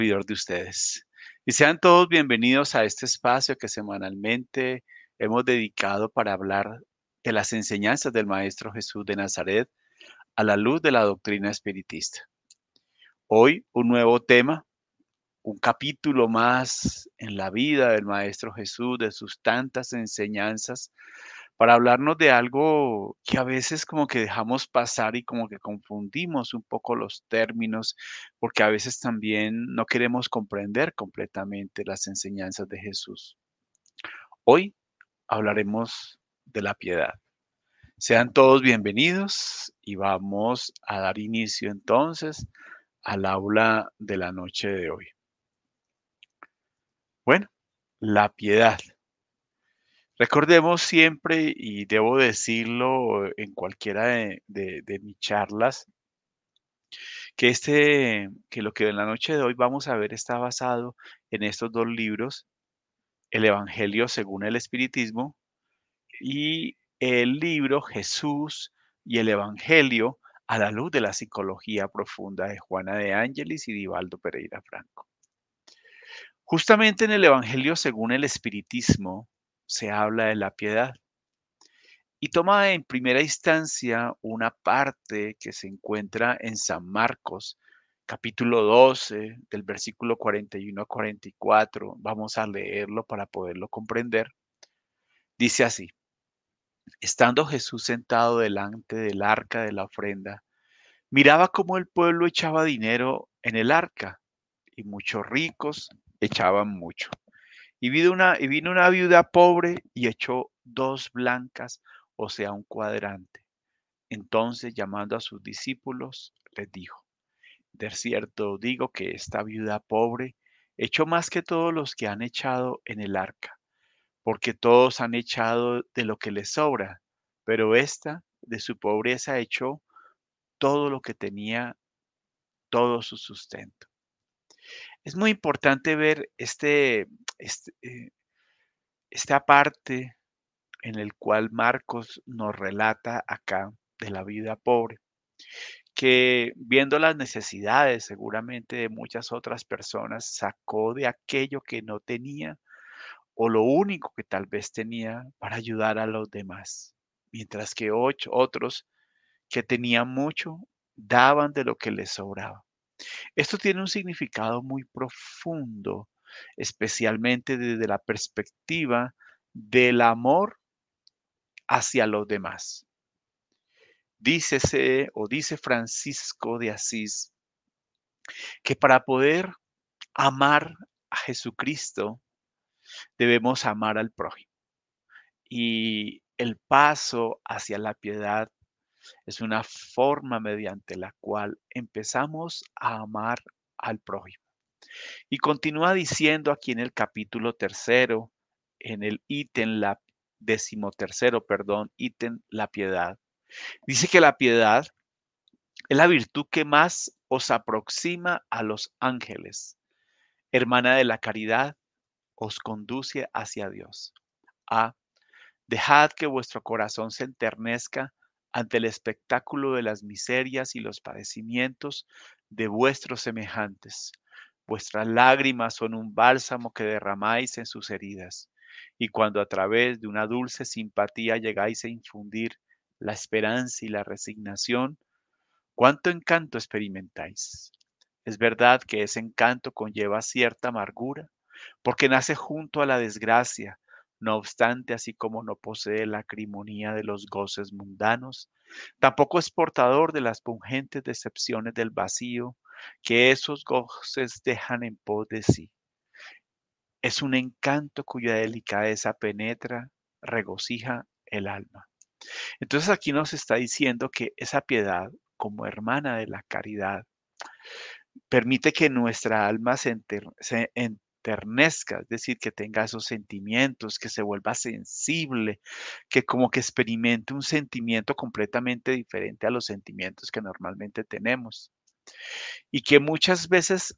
Servidor de ustedes. Y sean todos bienvenidos a este espacio que semanalmente hemos dedicado para hablar de las enseñanzas del Maestro Jesús de Nazaret a la luz de la doctrina espiritista. Hoy un nuevo tema, un capítulo más en la vida del Maestro Jesús, de sus tantas enseñanzas, para hablarnos de algo que a veces como que dejamos pasar y como que confundimos un poco los términos, porque a veces también no queremos comprender completamente las enseñanzas de Jesús. Hoy hablaremos de la piedad. Sean todos bienvenidos y vamos a dar inicio entonces al aula de la noche de hoy. Bueno, la piedad. Recordemos siempre, y debo decirlo en cualquiera de mis charlas, que lo que en la noche de hoy vamos a ver está basado en estos dos libros, el Evangelio según el Espiritismo y el libro Jesús y el Evangelio a la luz de la psicología profunda de Juana de Ángelis y Divaldo Pereira Franco. Justamente en el Evangelio según el Espiritismo se habla de la piedad. Y toma en primera instancia una parte que se encuentra en San Marcos, capítulo 12, del versículo 41 a 44. Vamos a leerlo para poderlo comprender. Dice así: estando Jesús sentado delante del arca de la ofrenda, miraba cómo el pueblo echaba dinero en el arca, y muchos ricos echaban mucho. Y vino una viuda pobre y echó 2 blancas, o sea, un cuadrante. Entonces, llamando a sus discípulos, les dijo: de cierto digo que esta viuda pobre echó más que todos los que han echado en el arca, porque todos han echado de lo que les sobra, pero ésta de su pobreza echó todo lo que tenía, todo su sustento. Es muy importante ver este, esta parte en el cual Marcos nos relata acá de la vida pobre, que viendo las necesidades seguramente de muchas otras personas, sacó de aquello que no tenía o lo único que tal vez tenía para ayudar a los demás, mientras que otros que tenían mucho daban de lo que les sobraba. Esto tiene un significado muy profundo, especialmente desde la perspectiva del amor hacia los demás. Dice Francisco de Asís que para poder amar a Jesucristo debemos amar al prójimo. Y el paso hacia la piedad es una forma mediante la cual empezamos a amar al prójimo. Y continúa diciendo aquí en el capítulo tercero, en el ítem, decimotercero, perdón, ítem, la piedad. Dice que la piedad es la virtud que más os aproxima a los ángeles. Hermana de la caridad, os conduce hacia Dios. A. Dejad que vuestro corazón se enternezca ante el espectáculo de las miserias y los padecimientos de vuestros semejantes. Vuestras lágrimas son un bálsamo que derramáis en sus heridas, y cuando a través de una dulce simpatía llegáis a infundir la esperanza y la resignación, ¿cuánto encanto experimentáis? Es verdad que ese encanto conlleva cierta amargura, porque nace junto a la desgracia. No obstante, así como no posee la acrimonía de los goces mundanos, tampoco es portador de las pungentes decepciones del vacío que esos goces dejan en pos de sí. Es un encanto cuya delicadeza penetra, regocija el alma. Entonces aquí nos está diciendo que esa piedad, como hermana de la caridad, permite que nuestra alma se enternezca, es decir, que tenga esos sentimientos, que se vuelva sensible, que como que experimente un sentimiento completamente diferente a los sentimientos que normalmente tenemos. Y que muchas veces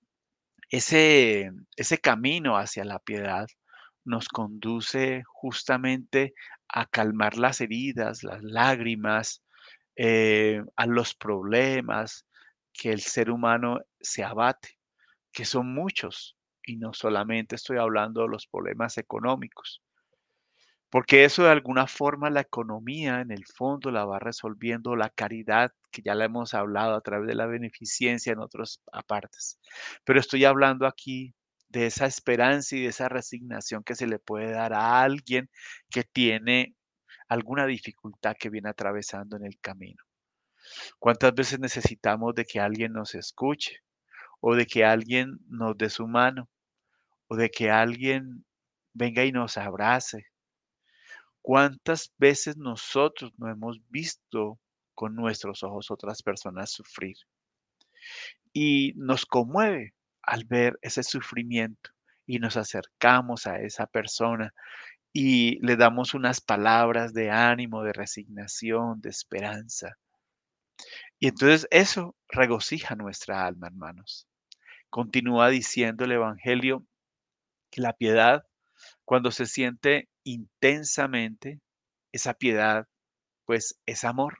ese camino hacia la piedad nos conduce justamente a calmar las heridas, las lágrimas, a los problemas que el ser humano se abate. que son muchos, y no solamente estoy hablando de los problemas económicos, porque eso de alguna forma la economía en el fondo la va resolviendo la caridad, que ya la hemos hablado a través de la beneficencia en otras partes. Pero estoy hablando aquí de esa esperanza y de esa resignación que se le puede dar a alguien que tiene alguna dificultad que viene atravesando en el camino. ¿Cuántas veces necesitamos de que alguien nos escuche o de que alguien nos dé su mano o de que alguien venga y nos abrace? ¿Cuántas veces nosotros no hemos visto con nuestros ojos otras personas sufrir? Y nos conmueve al ver ese sufrimiento y nos acercamos a esa persona y le damos unas palabras de ánimo, de resignación, de esperanza. Y entonces eso regocija nuestra alma, hermanos. Continúa diciendo el Evangelio que la piedad, cuando se siente intensamente, esa piedad, pues es amor.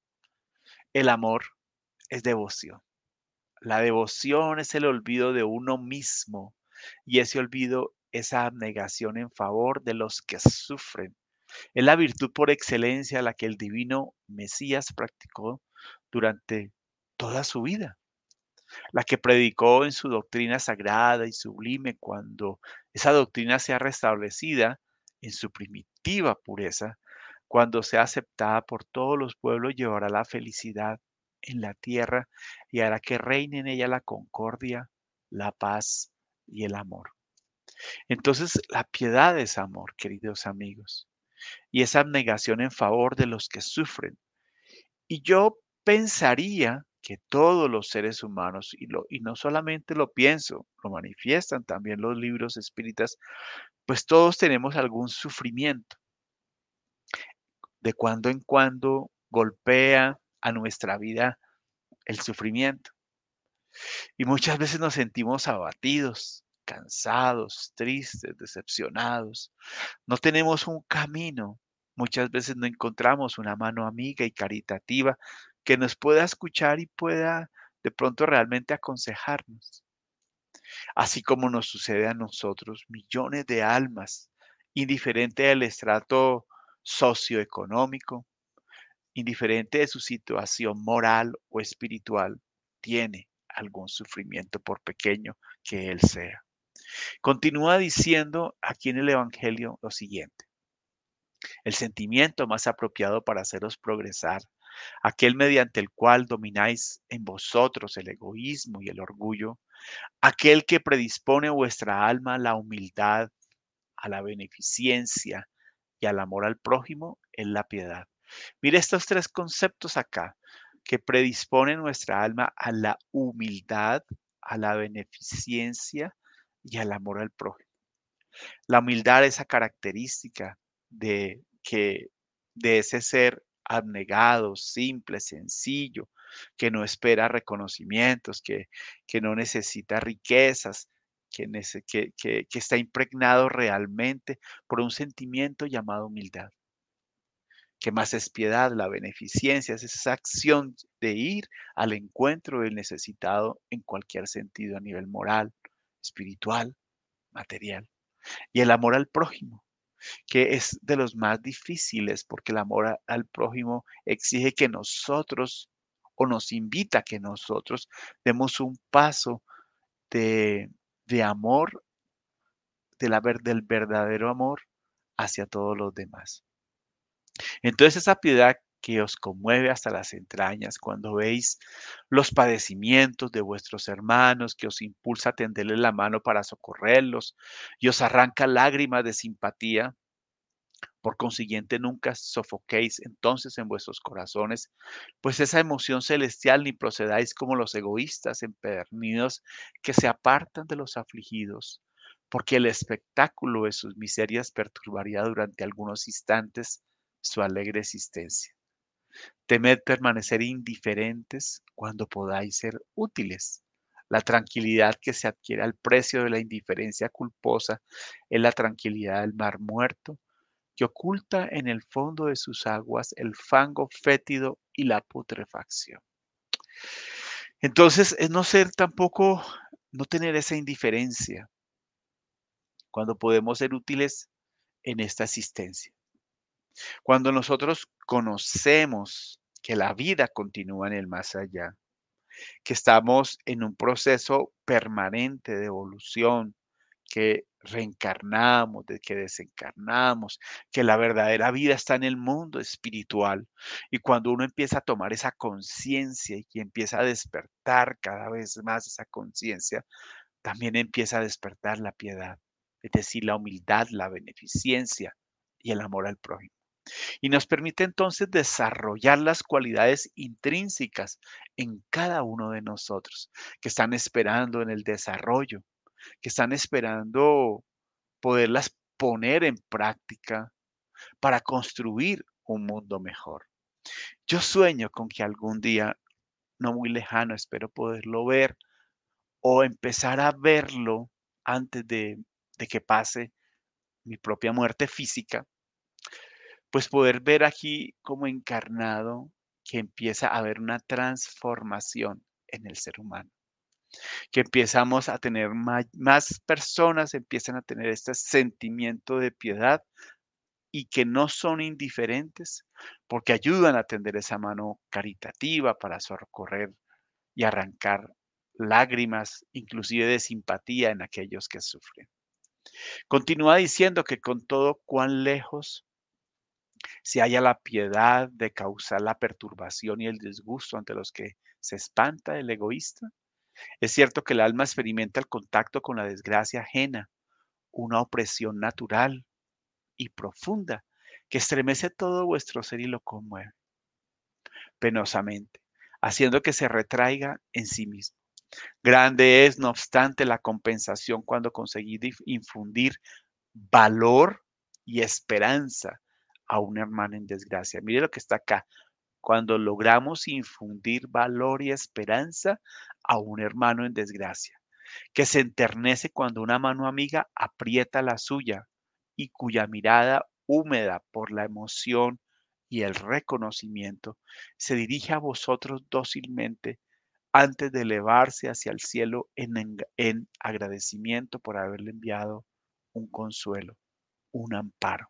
El amor es devoción. La devoción es el olvido de uno mismo y ese olvido, esa abnegación en favor de los que sufren. Es la virtud por excelencia la que el divino Mesías practicó durante toda su vida, la que predicó en su doctrina sagrada y sublime cuando esa doctrina sea restablecida en su primitiva pureza, cuando sea aceptada por todos los pueblos, llevará la felicidad en la tierra y hará que reine en ella la concordia, la paz y el amor. Entonces, la piedad es amor, queridos amigos, y es abnegación en favor de los que sufren. Y yo pensaría que todos los seres humanos, y no solamente lo pienso, lo manifiestan también los libros espíritas, pues todos tenemos algún sufrimiento. De cuando en cuando golpea a nuestra vida el sufrimiento. Y muchas veces nos sentimos abatidos, cansados, tristes, decepcionados. No tenemos un camino. Muchas veces no encontramos una mano amiga y caritativa que nos pueda escuchar y pueda de pronto realmente aconsejarnos. Así como nos sucede a nosotros, millones de almas, indiferente del estrato socioeconómico, indiferente de su situación moral o espiritual, tiene algún sufrimiento por pequeño que él sea. Continúa diciendo aquí en el Evangelio lo siguiente: el sentimiento más apropiado para haceros progresar, aquel mediante el cual domináis en vosotros el egoísmo y el orgullo, aquel que predispone vuestra alma a la humildad, a la beneficencia y al amor al prójimo, es la piedad. Mire estos tres conceptos acá que predisponen nuestra alma a la humildad, a la beneficencia y al amor al prójimo. La humildad, esa característica de que de ese ser abnegado, simple, sencillo, que no espera reconocimientos, que no necesita riquezas, que está impregnado realmente por un sentimiento llamado humildad. ¿Qué más es piedad? La beneficencia es esa acción de ir al encuentro del necesitado en cualquier sentido, a nivel moral, espiritual, material. Y el amor al prójimo, que es de los más difíciles, porque el amor al prójimo exige que nosotros, o nos invita a que nosotros demos un paso de, de amor, del verdadero amor hacia todos los demás. Entonces esa piedad que os conmueve hasta las entrañas cuando veis los padecimientos de vuestros hermanos, que os impulsa a tenderles la mano para socorrerlos y os arranca lágrimas de simpatía. Por consiguiente, nunca sofoquéis entonces en vuestros corazones, pues esa emoción celestial, ni procedáis como los egoístas empedernidos que se apartan de los afligidos, porque el espectáculo de sus miserias perturbaría durante algunos instantes su alegre existencia. Temed permanecer indiferentes cuando podáis ser útiles. La tranquilidad que se adquiere al precio de la indiferencia culposa es la tranquilidad del mar muerto, que oculta en el fondo de sus aguas el fango fétido y la putrefacción. Entonces, es no ser tampoco no tener esa indiferencia cuando podemos ser útiles en esta asistencia. Cuando nosotros conocemos que la vida continúa en el más allá, que estamos en un proceso permanente de evolución, que reencarnamos, de que desencarnamos, que la verdadera vida está en el mundo espiritual. Y cuando uno empieza a tomar esa conciencia y que empieza a despertar cada vez más esa conciencia, también empieza a despertar la piedad, es decir, la humildad, la beneficencia y el amor al prójimo. Y nos permite entonces desarrollar las cualidades intrínsecas en cada uno de nosotros, que están esperando en el desarrollo, que están esperando poderlas poner en práctica para construir un mundo mejor. Yo sueño con que algún día, no muy lejano, espero poderlo ver o empezar a verlo antes de que pase mi propia muerte física, pues poder ver aquí como encarnado que empieza a haber una transformación en el ser humano, que empezamos a tener más personas, empiezan a tener este sentimiento de piedad y que no son indiferentes porque ayudan a tender esa mano caritativa para socorrer y arrancar lágrimas, inclusive de simpatía en aquellos que sufren. Continúa diciendo que con todo cuán lejos se halla la piedad de causar la perturbación y el disgusto ante los que se espanta el egoísta. Es cierto que el alma experimenta el contacto con la desgracia ajena, una opresión natural y profunda que estremece todo vuestro ser y lo conmueve penosamente, haciendo que se retraiga en sí mismo. Grande es, no obstante, la compensación cuando conseguí infundir valor y esperanza a un hermano en desgracia. Mire lo que está acá. Cuando logramos infundir valor y esperanza a un hermano en desgracia, que se enternece cuando una mano amiga aprieta la suya y cuya mirada húmeda por la emoción y el reconocimiento se dirige a vosotros dócilmente antes de elevarse hacia el cielo en agradecimiento por haberle enviado un consuelo, un amparo.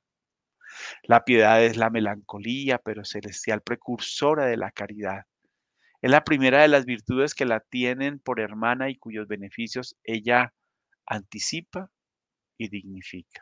La piedad es la melancolía, pero celestial precursora de la caridad. Es la primera de las virtudes que la tienen por hermana y cuyos beneficios ella anticipa y dignifica.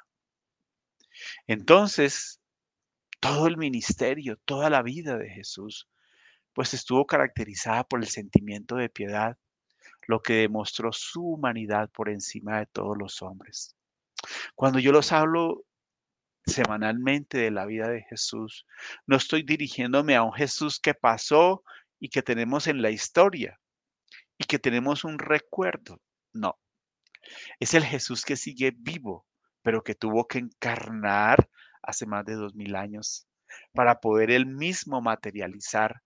Entonces, todo el ministerio, toda la vida de Jesús, pues estuvo caracterizada por el sentimiento de piedad, lo que demostró su humanidad por encima de todos los hombres. Cuando yo los hablo semanalmente de la vida de Jesús, no estoy dirigiéndome a un Jesús que pasó y que tenemos en la historia y que tenemos un recuerdo. No, es el Jesús que sigue vivo, pero que tuvo que encarnar hace más de 2000 años para poder él mismo materializar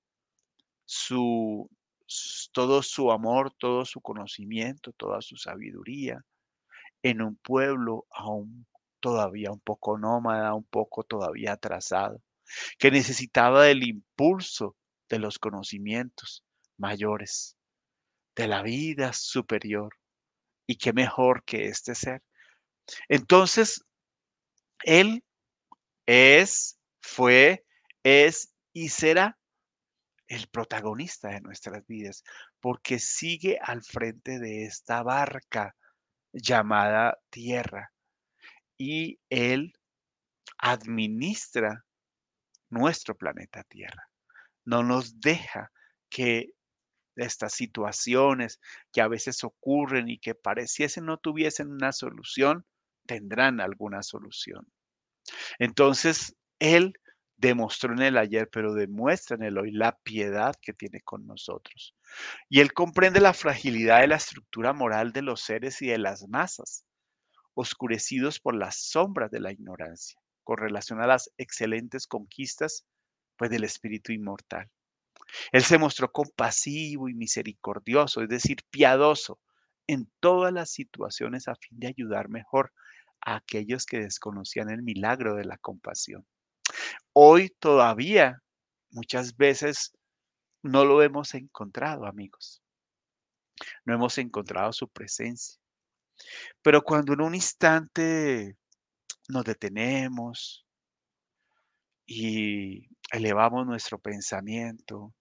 su, todo su amor, todo su conocimiento, toda su sabiduría en un pueblo aún todavía un poco nómada, un poco todavía atrasado, que necesitaba del impulso de los conocimientos mayores, de la vida superior. Y qué mejor que este ser. Entonces, Él fue, es y será el protagonista de nuestras vidas, porque sigue al frente de esta barca llamada tierra y Él administra nuestro planeta Tierra. No nos deja que estas situaciones que a veces ocurren y que pareciesen no tuviesen una solución, tendrán alguna solución. Entonces, Él demostró en el ayer, pero demuestra en el hoy la piedad que tiene con nosotros. Y Él comprende la fragilidad de la estructura moral de los seres y de las masas, oscurecidos por las sombras de la ignorancia, con relación a las excelentes conquistas, pues del espíritu inmortal. Él se mostró compasivo y misericordioso, es decir, piadoso en todas las situaciones a fin de ayudar mejor a aquellos que desconocían el milagro de la compasión. Hoy todavía muchas veces no lo hemos encontrado, amigos. no hemos encontrado su presencia. Pero cuando en un instante nos detenemos y elevamos nuestro pensamiento,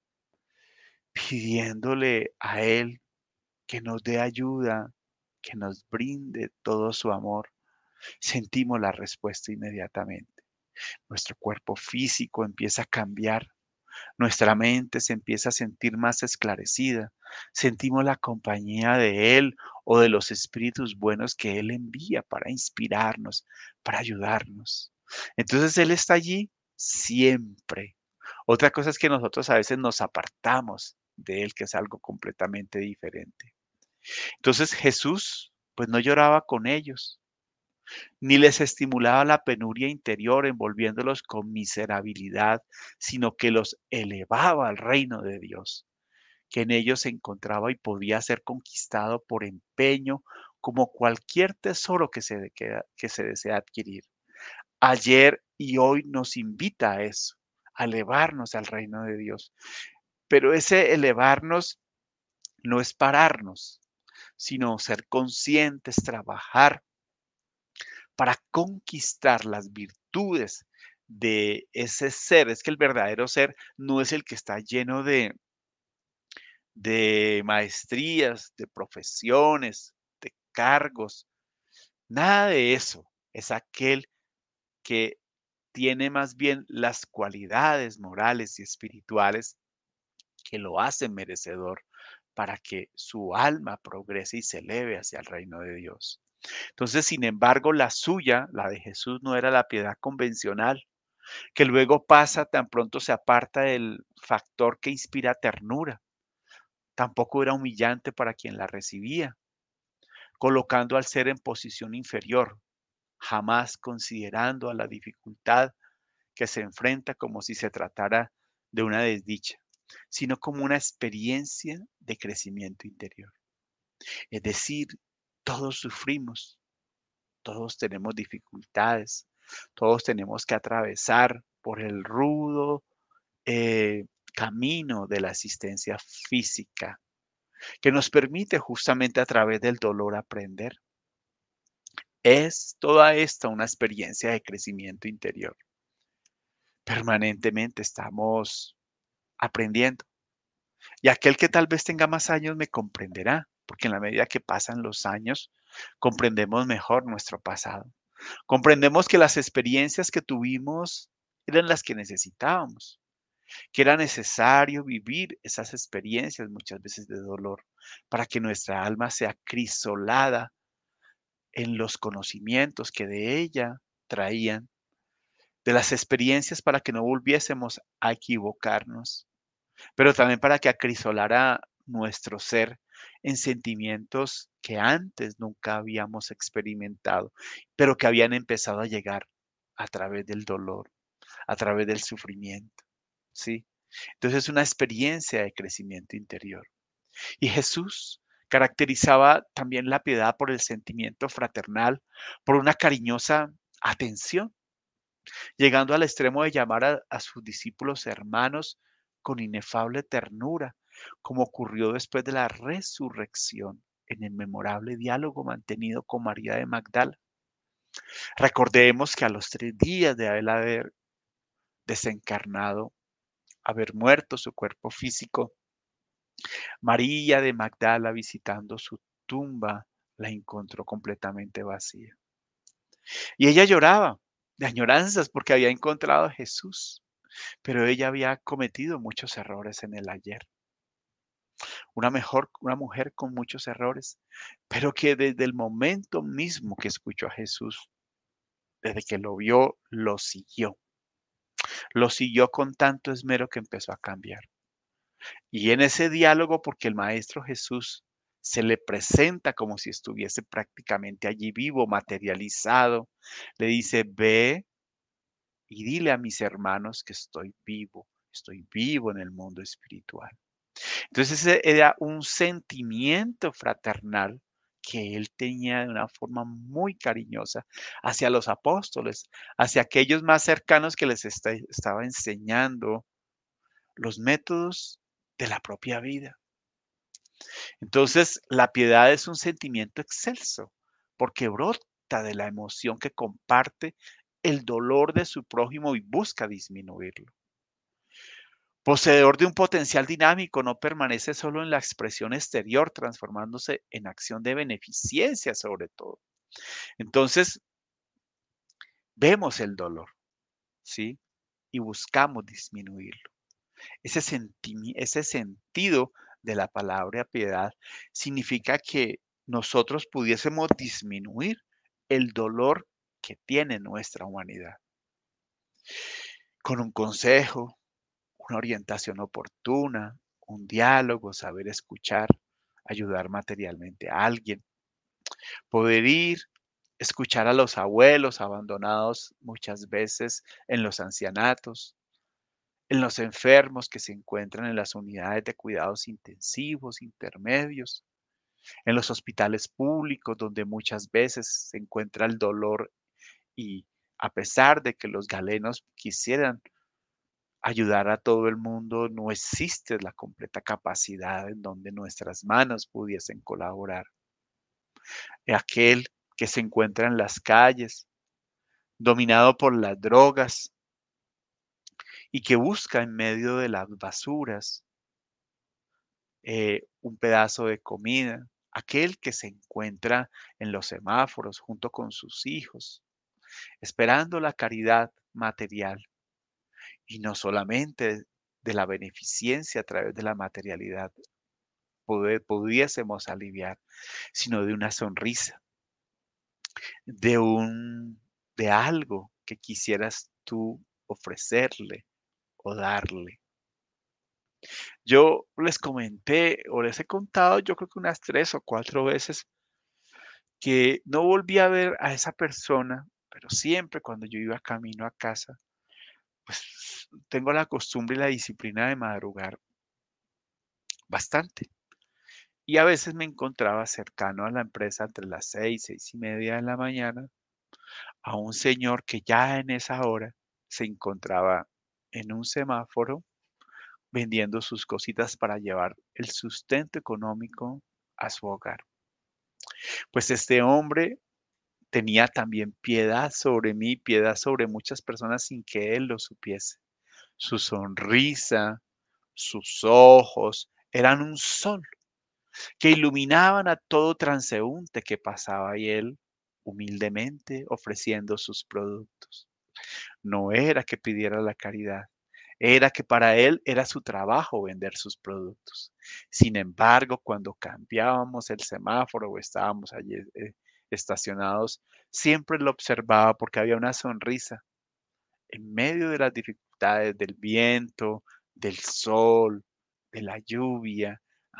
pidiéndole a Él que nos dé ayuda, que nos brinde todo su amor, sentimos la respuesta inmediatamente. Nuestro cuerpo físico empieza a cambiar. Nuestra mente se empieza a sentir más esclarecida. Sentimos la compañía de Él o de los espíritus buenos que Él envía para inspirarnos, para ayudarnos. Entonces Él está allí siempre. Otra cosa es que nosotros a veces nos apartamos de Él, que es algo completamente diferente. Entonces Jesús, pues no lloraba con ellos, ni les estimulaba la penuria interior envolviéndolos con miserabilidad, sino que los elevaba al reino de Dios, que en ellos se encontraba y podía ser conquistado por empeño como cualquier tesoro que se desea adquirir. Ayer y hoy nos invita a eso, a elevarnos al reino de Dios. Pero ese elevarnos no es pararnos, sino ser conscientes, trabajar para conquistar las virtudes de ese ser. Es que el verdadero ser no es el que está lleno de maestrías, de profesiones, de cargos, nada de eso. Es aquel que tiene más bien las cualidades morales y espirituales que lo hacen merecedor para que su alma progrese y se eleve hacia el reino de Dios. Entonces, sin embargo, la suya, la de Jesús, no era la piedad convencional, que luego pasa tan pronto se aparta del factor que inspira ternura. Tampoco era humillante para quien la recibía, colocando al ser en posición inferior, jamás considerando a la dificultad que se enfrenta como si se tratara de una desdicha, sino como una experiencia de crecimiento interior. Es decir, todos sufrimos, todos tenemos dificultades, todos tenemos que atravesar por el rudo camino de la existencia física, que nos permite justamente a través del dolor aprender. Es toda esta una experiencia de crecimiento interior. Permanentemente estamos aprendiendo. Y aquel que tal vez tenga más años me comprenderá, porque en la medida que pasan los años, comprendemos mejor nuestro pasado. Comprendemos que las experiencias que tuvimos eran las que necesitábamos, que era necesario vivir esas experiencias muchas veces de dolor para que nuestra alma sea crisolada en los conocimientos que de ella traían, de las experiencias para que no volviésemos a equivocarnos, pero también para que acrisolara nuestro ser en sentimientos que antes nunca habíamos experimentado, pero que habían empezado a llegar a través del dolor, a través del sufrimiento, ¿sí? Entonces es una experiencia de crecimiento interior. Y Jesús caracterizaba también la piedad por el sentimiento fraternal, por una cariñosa atención, llegando al extremo de llamar a sus discípulos hermanos con inefable ternura, como ocurrió después de la resurrección en el memorable diálogo mantenido con María de Magdala. Recordemos que a los 3 días de él haber desencarnado, haber muerto su cuerpo físico, María de Magdala, visitando su tumba, la encontró completamente vacía. Y ella lloraba de añoranzas porque había encontrado a Jesús, pero ella había cometido muchos errores en el ayer. Una mujer con muchos errores, pero que desde el momento mismo que escuchó a Jesús, desde que lo vio, lo siguió. Lo siguió con tanto esmero que empezó a cambiar. Y en ese diálogo, porque el Maestro Jesús se le presenta como si estuviese prácticamente allí vivo, materializado, le dice, ve y dile a mis hermanos que estoy vivo en el mundo espiritual. Entonces ese era un sentimiento fraternal que él tenía de una forma muy cariñosa hacia los apóstoles, hacia aquellos más cercanos que les estaba enseñando los métodos de la propia vida. Entonces, la piedad es un sentimiento excelso, porque brota de la emoción que comparte el dolor de su prójimo y busca disminuirlo. Poseedor de un potencial dinámico, no permanece solo en la expresión exterior, transformándose en acción de beneficencia sobre todo. Entonces, vemos el dolor, ¿sí? Y buscamos disminuirlo. Ese sentido de la palabra piedad significa que nosotros pudiésemos disminuir el dolor que tiene nuestra humanidad. Con un consejo, una orientación oportuna, un diálogo, saber escuchar, ayudar materialmente a alguien, poder ir, escuchar a los abuelos abandonados muchas veces en los ancianatos, en los enfermos que se encuentran en las unidades de cuidados intensivos, intermedios, en los hospitales públicos donde muchas veces se encuentra el dolor y a pesar de que los galenos quisieran ayudar a todo el mundo, no existe la completa capacidad en donde nuestras manos pudiesen colaborar. Aquel que se encuentra en las calles, dominado por las drogas y que busca en medio de las basuras un pedazo de comida, aquel que se encuentra en los semáforos junto con sus hijos, esperando la caridad material y no solamente de la beneficencia a través de la materialidad pudiésemos aliviar, sino de una sonrisa, de un de algo que quisieras tú ofrecerle o darle. Yo les comenté o les he contado, yo creo que unas 3 o 4 veces que no volví a ver a esa persona, pero siempre cuando yo iba camino a casa, pues tengo la costumbre y la disciplina de madrugar bastante. Y a veces me encontraba cercano a la empresa entre las 6, 6:30 de la mañana, a un señor que ya en esa hora se encontraba en un semáforo vendiendo sus cositas para llevar el sustento económico a su hogar. Pues este hombre tenía también piedad sobre mí, piedad sobre muchas personas sin que él lo supiese. Su sonrisa, sus ojos eran un sol que iluminaban a todo transeúnte que pasaba y él humildemente ofreciendo sus productos. No era que pidiera la caridad, era que para él era su trabajo vender sus productos. Sin embargo, cuando cambiábamos el semáforo o estábamos allí estacionados, siempre lo observaba porque había una sonrisa en medio de las dificultades del viento, del sol, de la lluvia,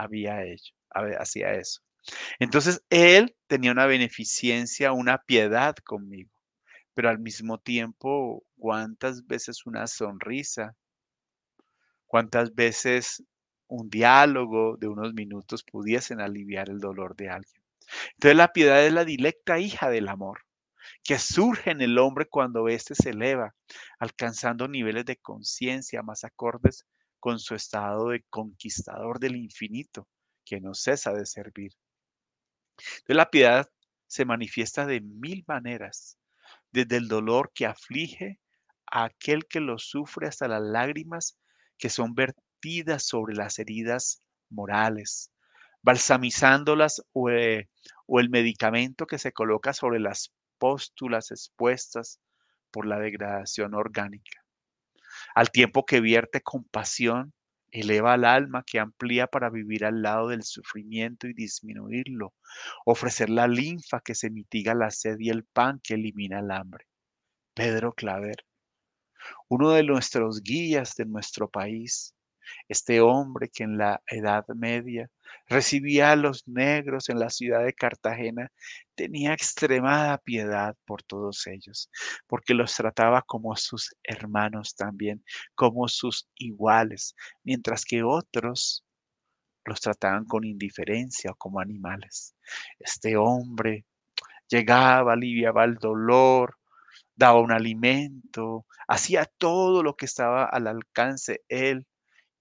hacía eso. Entonces él tenía una beneficencia, una piedad conmigo, pero al mismo tiempo, ¿cuántas veces una sonrisa? ¿Cuántas veces un diálogo de unos minutos pudiesen aliviar el dolor de alguien? Entonces la piedad es la directa hija del amor, que surge en el hombre cuando éste se eleva, alcanzando niveles de conciencia más acordes con su estado de conquistador del infinito, que no cesa de servir. Entonces la piedad se manifiesta de mil maneras, desde el dolor que aflige a aquel que lo sufre hasta las lágrimas que son vertidas sobre las heridas morales, balsamizándolas o el medicamento que se coloca sobre las póstulas expuestas por la degradación orgánica. Al tiempo que vierte compasión, eleva al alma que amplía para vivir al lado del sufrimiento y disminuirlo, ofrecer la linfa que se mitiga la sed y el pan que elimina el hambre. Pedro Claver, uno de nuestros guías de nuestro país, este hombre que en la Edad Media recibía a los negros en la ciudad de Cartagena, tenía extremada piedad por todos ellos, porque los trataba como sus hermanos también, como sus iguales, mientras que otros los trataban con indiferencia o como animales. Este hombre llegaba, aliviaba el dolor, daba un alimento, hacía todo lo que estaba al alcance él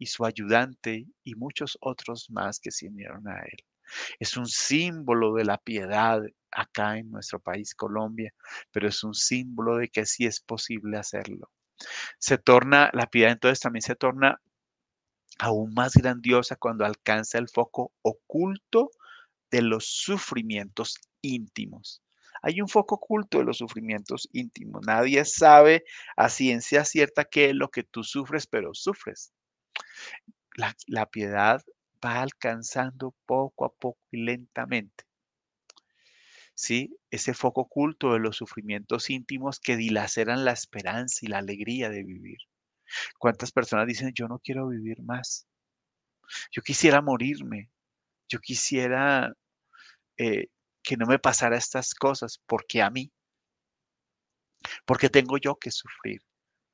y su ayudante y muchos otros más que se unieron a él. Es un símbolo de la piedad acá en nuestro país, Colombia, pero es un símbolo de que sí es posible hacerlo. La piedad entonces también se torna aún más grandiosa cuando alcanza el foco oculto de los sufrimientos íntimos. Hay un foco oculto de los sufrimientos íntimos. Nadie sabe a ciencia cierta qué es lo que tú sufres, pero sufres. La piedad va alcanzando poco a poco y lentamente, ¿sí? Ese foco oculto de los sufrimientos íntimos que dilaceran la esperanza y la alegría de vivir. ¿Cuántas personas dicen, yo no quiero vivir más? Yo quisiera morirme. Yo quisiera eh, que no me pasara estas cosas, porque a mí, porque tengo yo que sufrir.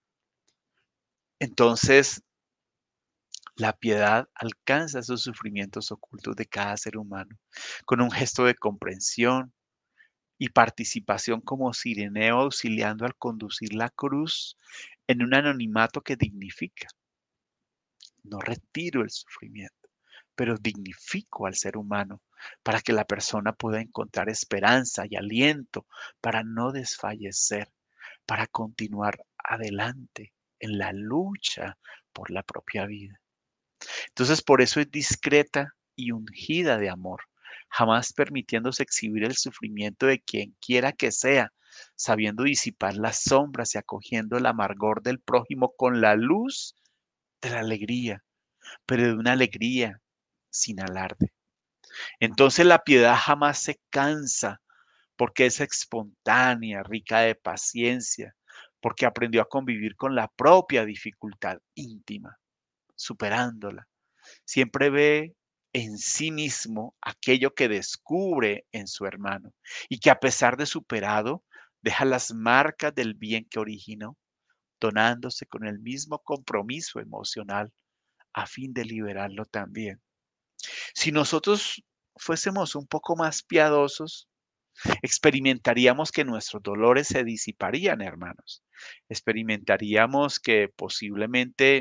Entonces, la piedad alcanza esos sufrimientos ocultos de cada ser humano con un gesto de comprensión y participación como Cireneo auxiliando al conducir la cruz en un anonimato que dignifica. No retiro el sufrimiento, pero dignifico al ser humano para que la persona pueda encontrar esperanza y aliento para no desfallecer, para continuar adelante en la lucha por la propia vida. Entonces, por eso es discreta y ungida de amor, jamás permitiéndose exhibir el sufrimiento de quien quiera que sea, sabiendo disipar las sombras y acogiendo el amargor del prójimo con la luz de la alegría, pero de una alegría sin alarde. Entonces la piedad jamás se cansa porque es espontánea, rica de paciencia, porque aprendió a convivir con la propia dificultad íntima, superándola. Siempre ve en sí mismo aquello que descubre en su hermano y que a pesar de superado, deja las marcas del bien que originó, donándose con el mismo compromiso emocional a fin de liberarlo también. Si nosotros fuésemos un poco más piadosos, experimentaríamos que nuestros dolores se disiparían, hermanos. Experimentaríamos que posiblemente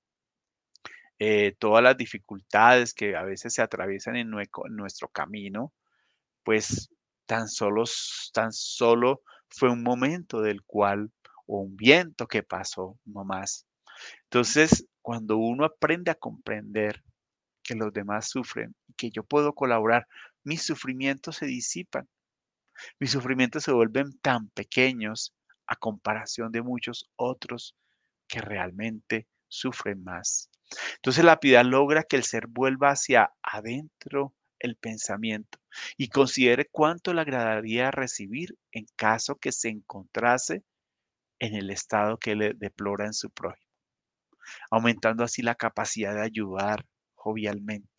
todas las dificultades que a veces se atraviesan en nuestro camino, pues tan solo fue un momento del cual, o un viento que pasó, no más. Entonces, cuando uno aprende a comprender que los demás sufren y que yo puedo colaborar, mis sufrimientos se disipan, mis sufrimientos se vuelven tan pequeños a comparación de muchos otros que realmente sufren más. Entonces la piedad logra que el ser vuelva hacia adentro el pensamiento y considere cuánto le agradaría recibir en caso que se encontrase en el estado que le deplora en su prójimo, aumentando así la capacidad de ayudar jovialmente.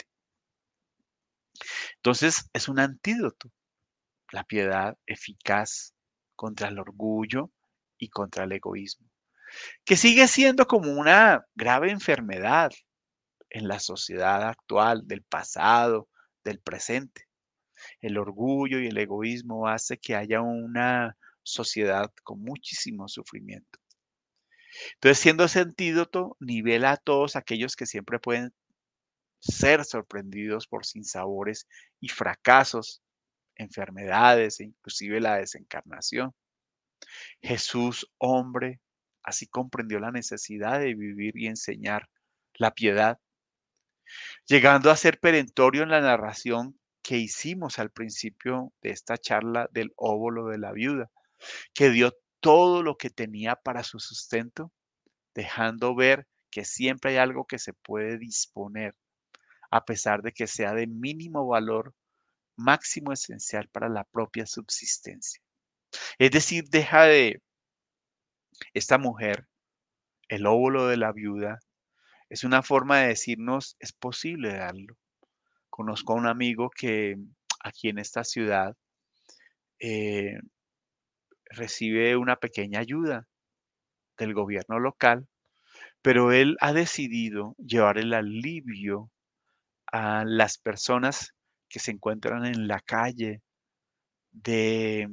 Entonces es un antídoto, la piedad eficaz contra el orgullo y contra el egoísmo, que sigue siendo como una grave enfermedad en la sociedad actual, del pasado, del presente. El orgullo y el egoísmo hace que haya una sociedad con muchísimo sufrimiento. Entonces, siendo ese antídoto, nivela a todos aquellos que siempre pueden ser sorprendidos por sinsabores y fracasos, enfermedades e inclusive la desencarnación. Jesús, hombre, así comprendió la necesidad de vivir y enseñar la piedad, llegando a ser perentorio en la narración que hicimos al principio de esta charla del óbolo de la viuda, que dio todo lo que tenía para su sustento, dejando ver que siempre hay algo que se puede disponer, a pesar de que sea de mínimo valor, máximo esencial para la propia subsistencia. Es decir, deja de esta mujer, el óvulo de la viuda, es una forma de decirnos, es posible darlo. Conozco a un amigo que aquí en esta ciudad eh, recibe una pequeña ayuda del gobierno local, pero él ha decidido llevar el alivio a las personas que se encuentran en la calle de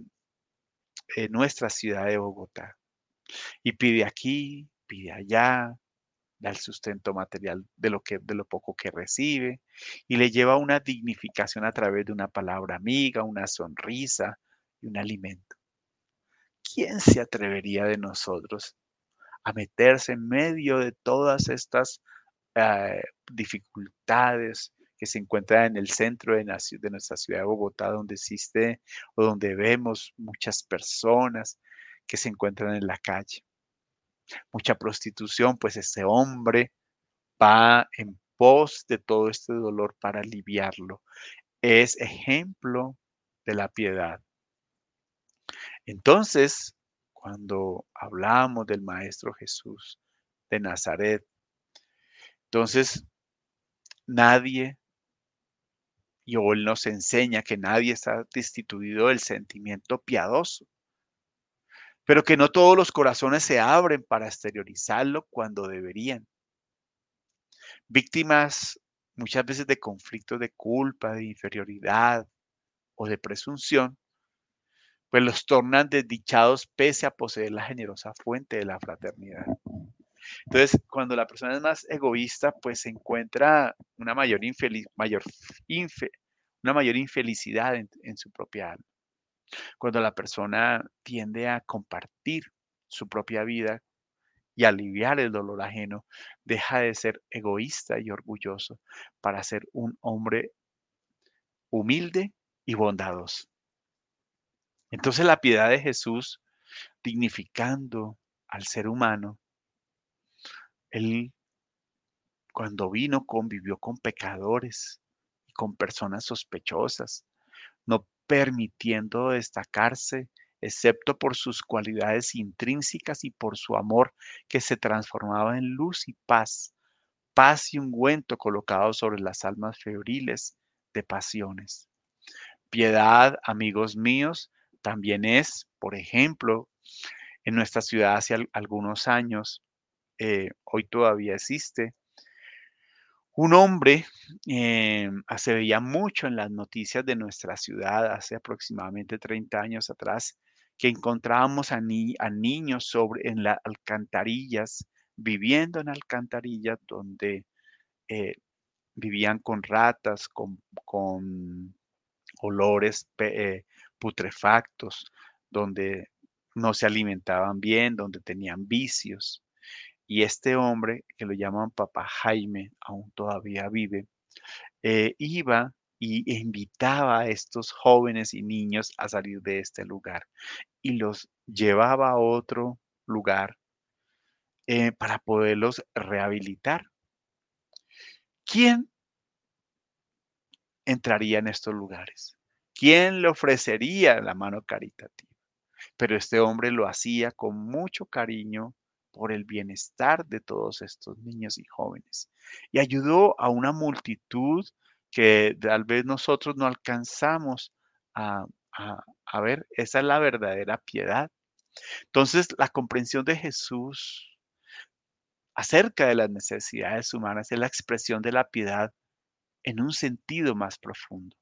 nuestra ciudad de Bogotá. Y pide aquí, pide allá, da el sustento material de lo poco que recibe, y le lleva una dignificación a través de una palabra amiga, una sonrisa y un alimento. ¿Quién se atrevería de nosotros a meterse en medio de todas estas dificultades que se encuentran en el centro de nuestra ciudad de Bogotá, donde existe o donde vemos muchas personas que se encuentran en la calle? Mucha prostitución, pues este hombre va en pos de todo este dolor para aliviarlo. Es ejemplo de la piedad. Entonces, cuando hablamos del Maestro Jesús de Nazaret, entonces nadie, y o él nos enseña que nadie está destituido del sentimiento piadoso, pero que no todos los corazones se abren para exteriorizarlo cuando deberían. Víctimas muchas veces de conflictos de culpa, de inferioridad o de presunción, pues los tornan desdichados pese a poseer la generosa fuente de la fraternidad. Entonces, cuando la persona es más egoísta, pues se encuentra infe- una mayor infelicidad en su propia alma. Cuando la persona tiende a compartir su propia vida y aliviar el dolor ajeno, deja de ser egoísta y orgulloso para ser un hombre humilde y bondadoso. Entonces la piedad de Jesús, dignificando al ser humano, él cuando vino convivió con pecadores y con personas sospechosas, no permitiendo destacarse excepto por sus cualidades intrínsecas y por su amor que se transformaba en luz y paz y ungüento colocado sobre las almas febriles de pasiones. Piedad, amigos míos, también es, por ejemplo, en nuestra ciudad hace algunos años, hoy todavía existe, un hombre, se veía mucho en las noticias de nuestra ciudad hace aproximadamente 30 años atrás, que encontrábamos a niños en las alcantarillas, viviendo en alcantarillas donde eh, vivían con ratas, con olores putrefactos, donde no se alimentaban bien, donde tenían vicios. Y este hombre, que lo llaman Papá Jaime, aún todavía vive, iba y invitaba a estos jóvenes y niños a salir de este lugar y los llevaba a otro lugar para poderlos rehabilitar. ¿Quién entraría en estos lugares? ¿Quién le ofrecería la mano caritativa? Pero este hombre lo hacía con mucho cariño por el bienestar de todos estos niños y jóvenes. Y ayudó a una multitud que tal vez nosotros no alcanzamos a, a ver. Esa es la verdadera piedad. Entonces, la comprensión de Jesús acerca de las necesidades humanas es la expresión de la piedad en un sentido más profundo.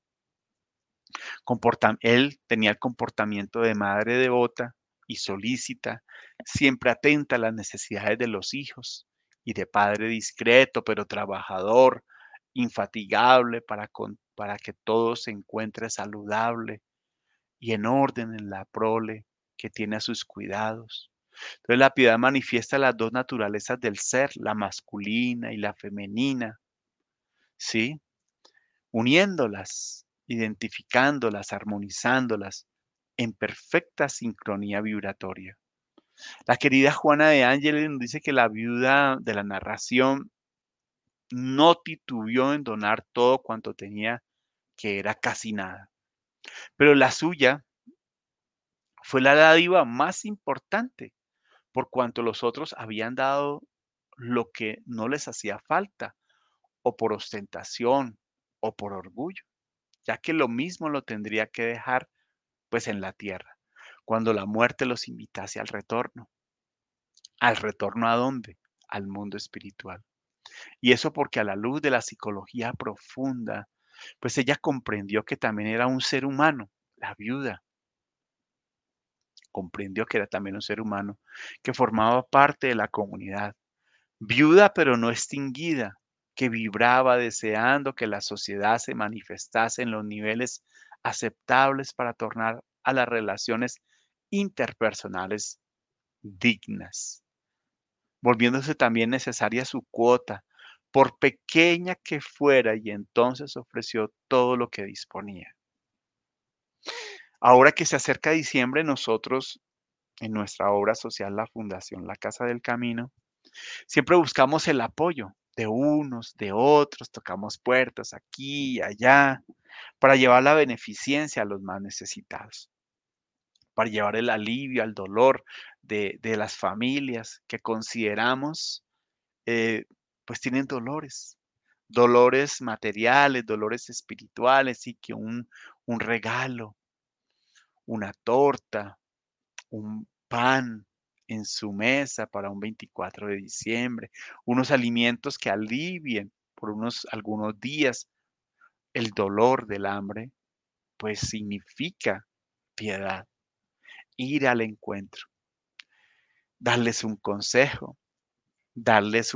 Él tenía el comportamiento de madre devota y solícita, siempre atenta a las necesidades de los hijos, y de padre discreto pero trabajador, infatigable para que todo se encuentre saludable y en orden en la prole que tiene a sus cuidados. Entonces la piedad manifiesta las dos naturalezas del ser, la masculina y la femenina, ¿sí? Uniéndolas, identificándolas, armonizándolas en perfecta sincronía vibratoria. La querida Juana de Ángeles nos dice que la viuda de la narración no titubeó en donar todo cuanto tenía, que era casi nada. Pero la suya fue la dádiva más importante, por cuanto los otros habían dado lo que no les hacía falta, o por ostentación, o por orgullo, ya que lo mismo lo tendría que dejar pues en la tierra, cuando la muerte los invitase al retorno. ¿Al retorno a dónde? Al mundo espiritual. Y eso porque a la luz de la psicología profunda, pues ella comprendió que también era un ser humano, la viuda comprendió que era también un ser humano, que formaba parte de la comunidad, viuda pero no extinguida, que vibraba deseando que la sociedad se manifestase en los niveles aceptables para tornar a las relaciones interpersonales dignas, volviéndose también necesaria su cuota, por pequeña que fuera, y entonces ofreció todo lo que disponía. Ahora que se acerca diciembre, nosotros en nuestra obra social, la Fundación La Casa del Camino, siempre buscamos el apoyo de unos, de otros, tocamos puertas aquí y allá para llevar la beneficencia a los más necesitados, para llevar el alivio al dolor de las familias que consideramos, eh, pues tienen dolores, dolores materiales, dolores espirituales, y que un regalo, una torta, un pan en su mesa para un 24 de diciembre, unos alimentos que alivien por algunos días el dolor del hambre, pues significa piedad, ir al encuentro, darles un consejo, darles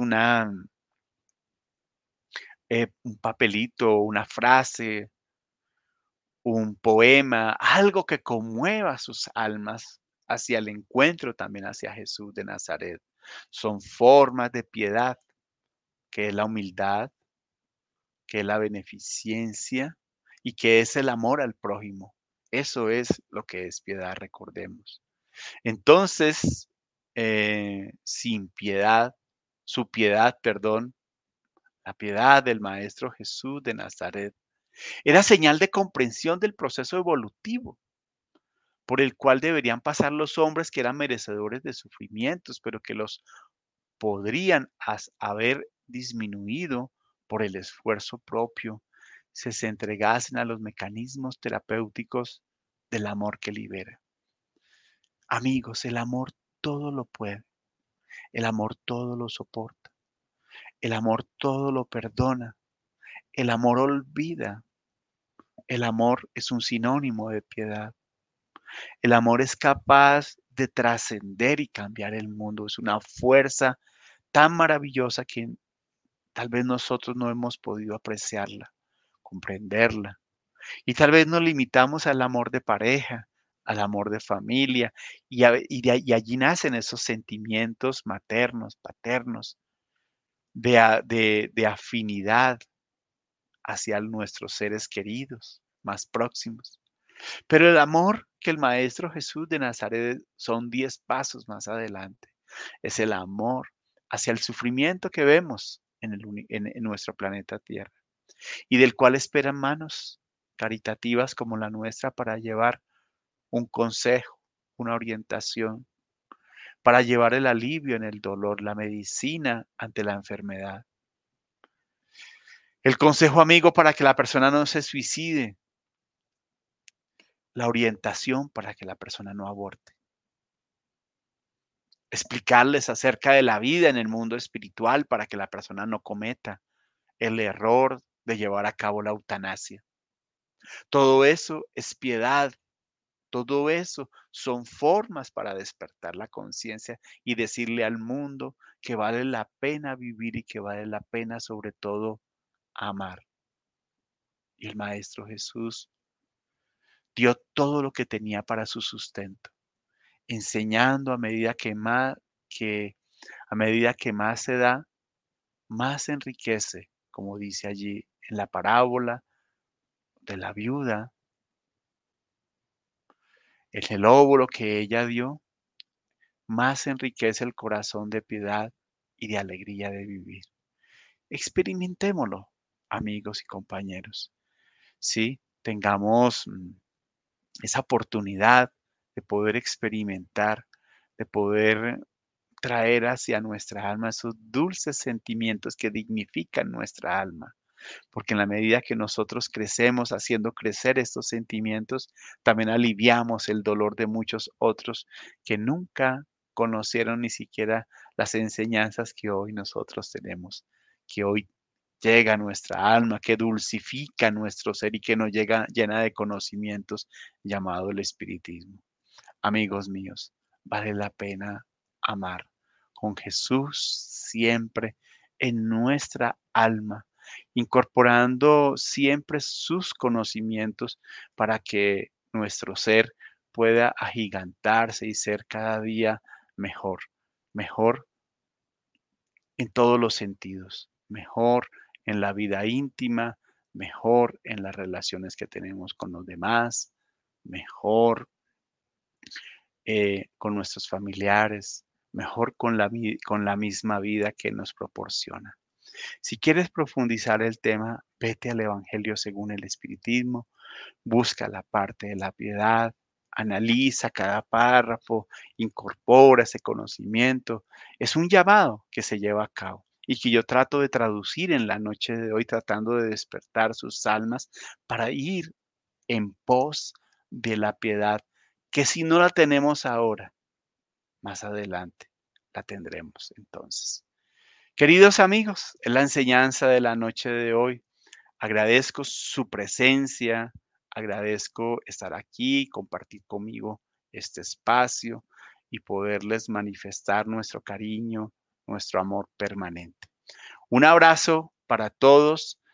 un papelito, una frase, un poema, algo que conmueva sus almas hacia el encuentro también hacia Jesús de Nazaret. Son formas de piedad, que es la humildad, que es la beneficencia y que es el amor al prójimo. Eso es lo que es piedad, recordemos. Entonces, sin piedad, su piedad, perdón, la piedad del Maestro Jesús de Nazaret, era señal de comprensión del proceso evolutivo por el cual deberían pasar los hombres que eran merecedores de sufrimientos, pero que los podrían haber disminuido por el esfuerzo propio, si se entregasen a los mecanismos terapéuticos del amor que libera. Amigos, el amor todo lo puede, el amor todo lo soporta, el amor todo lo perdona, el amor olvida, el amor es un sinónimo de piedad, el amor es capaz de trascender y cambiar el mundo, es una fuerza tan maravillosa que tal vez nosotros no hemos podido apreciarla, comprenderla. Y tal vez nos limitamos al amor de pareja, al amor de familia, y allí nacen esos sentimientos maternos, paternos, de afinidad hacia nuestros seres queridos, más próximos. Pero el amor que el Maestro Jesús de Nazaret son 10 pasos más adelante. Es el amor hacia el sufrimiento que vemos en nuestro planeta Tierra, y del cual esperan manos caritativas como la nuestra para llevar un consejo, una orientación, para llevar el alivio en el dolor, la medicina ante la enfermedad, el consejo amigo para que la persona no se suicide, la orientación para que la persona no aborte, explicarles acerca de la vida en el mundo espiritual para que la persona no cometa el error de llevar a cabo la eutanasia. Todo eso es piedad. Todo eso son formas para despertar la conciencia y decirle al mundo que vale la pena vivir y que vale la pena sobre todo amar. Y el Maestro Jesús dio todo lo que tenía para su sustento, enseñando que a medida que más se da, más enriquece, como dice allí en la parábola de la viuda, en el óvulo que ella dio, más enriquece el corazón de piedad y de alegría de vivir. Experimentémoslo, amigos y compañeros. Sí, tengamos esa oportunidad de poder experimentar, de poder traer hacia nuestra alma esos dulces sentimientos que dignifican nuestra alma. Porque en la medida que nosotros crecemos haciendo crecer estos sentimientos, también aliviamos el dolor de muchos otros que nunca conocieron ni siquiera las enseñanzas que hoy nosotros tenemos, que hoy llega a nuestra alma, que dulcifica nuestro ser y que nos llega llena de conocimientos, llamado el espiritismo. Amigos míos, vale la pena amar con Jesús siempre en nuestra alma, incorporando siempre sus conocimientos para que nuestro ser pueda agigantarse y ser cada día mejor, mejor en todos los sentidos, mejor en la vida íntima, mejor en las relaciones que tenemos con los demás, mejor con nuestros familiares, mejor con con la misma vida que nos proporciona. Si quieres profundizar el tema, vete al Evangelio según el Espiritismo, busca la parte de la piedad, analiza cada párrafo, incorpora ese conocimiento. Es un llamado que se lleva a cabo y que yo trato de traducir en la noche de hoy, tratando de despertar sus almas para ir en pos de la piedad, que si no la tenemos ahora, más adelante la tendremos entonces. Queridos amigos, es la enseñanza de la noche de hoy. Agradezco su presencia, agradezco estar aquí, compartir conmigo este espacio y poderles manifestar nuestro cariño, nuestro amor permanente. Un abrazo para todos